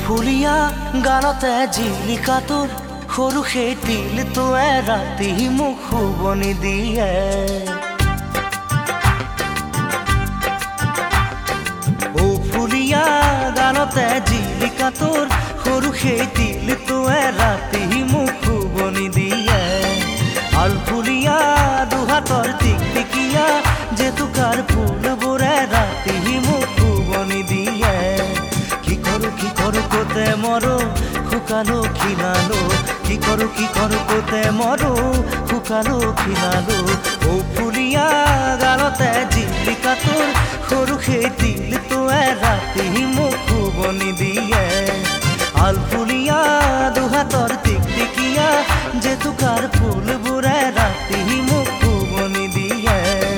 ফুলিয়া গানতে জিলিকা তোৰ সৰু সেই তিলটোৱে ৰাতি মোক শুবনি দিয়ে। ফুলিয়া গানতে জিলিকা তোৰ সৰু সেই তিলটোৱে ৰাতি মোক শুবনি দিয়ে। আলফুলিয়া দুহাতৰ টিকটিকিয়া জেতুকাৰ ফুলবোৰে ৰাতি মোক শুবনি দিয়ে। কি কৰো কোতে মৰো শুকালো খিনালো, কি কৰো কোতে মৰো শুকালো খিনালো। ফুলিয়া গানতে জিলিকা তোৰ সৰু সেই তিলটোৱে ৰাতি মোক শুবনি দিয়ে। আলফুলিয়া দুহাতৰ টিকটিকিয়া জেতুকাৰ ফুলবোৰে ৰাতি মোক শুবনি দিয়ে।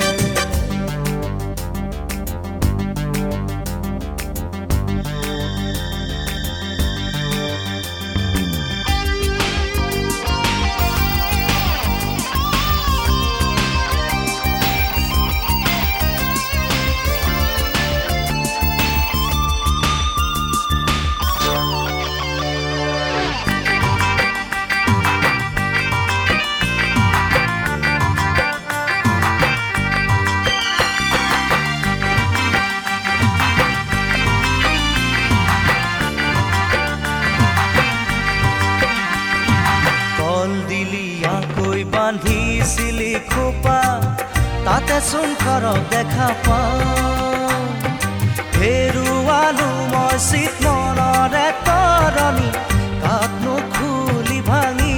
বান্ধিছিলি খোপা তাতে চোন ঘৰত দেখা পাওঁ। হেৰুৱালো মই চিত মনৰে তৰণি কাকনো খুলি ভাঙি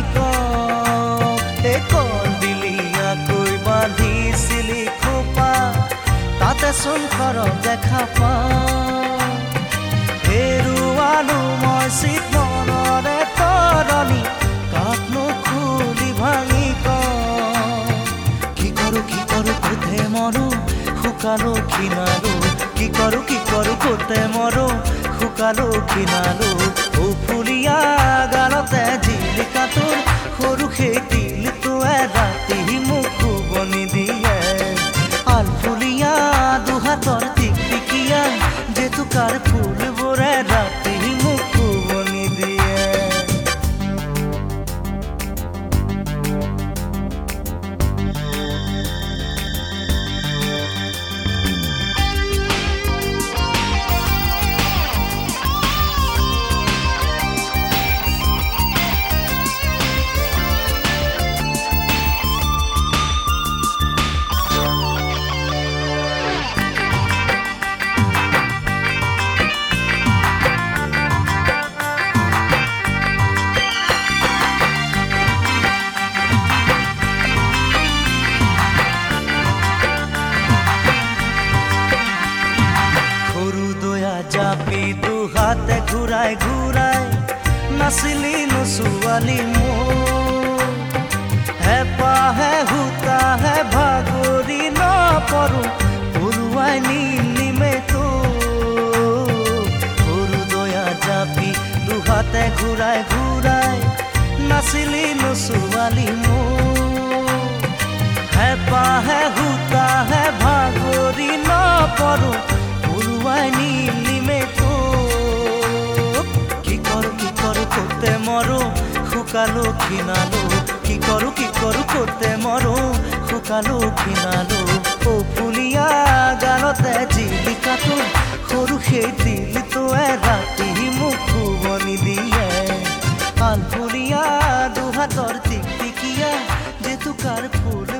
কল দিলি আকৈ বান্ধিছিলি খোপা তাতে চোন ঘৰত দেখা পাওঁ। হেৰুৱালো মই চিত মনৰে তৰণি কাকনো খুলি ভাঙি কোতে মৰো শুকালো খিনালো, কি কৰো কোতে মৰো শুকালো খিনালো। ফুলিয়া গানতে জিলিকা তোৰ সৰু সেই তিলটোৱে ৰাতি মোক শুবনি দিয়ে। আলফুলিয়া দুহাতৰ টিকটিকিয়া জেতুকাৰ ফুলবোৰে ৰাতি মোক শুবনি দিয়ে। জাপি দুহাতে ঘূৰাই ঘূৰাই নাচিলি নচোৱালি মোৰ। হেঁপাহে হুতাহে ভাগৰি নপৰো পৰুৱাই নিমে তোৰ। সৰু দয়া জাপি দুহাতে ঘূৰাই ঘূৰাই নাচিলি নচোৱালি মোৰ। হেঁপাহে হুতাহে ভাগৰি নপৰো পৰুৱাই নিমে তোৰ। কি কৰো কোতে মৰো শুকালো খিনালো, কি কৰো কোতে মৰো শুকালো খিনালো। ফুলিয়া গানতে জিলিকা তোৰ সৰু সেই তিলটোৱে ৰাতি মোক শুবনি দিয়ে। আলফুলিয়া দুহাতৰ টিকটিকিয়া জেতুকাৰ ফুল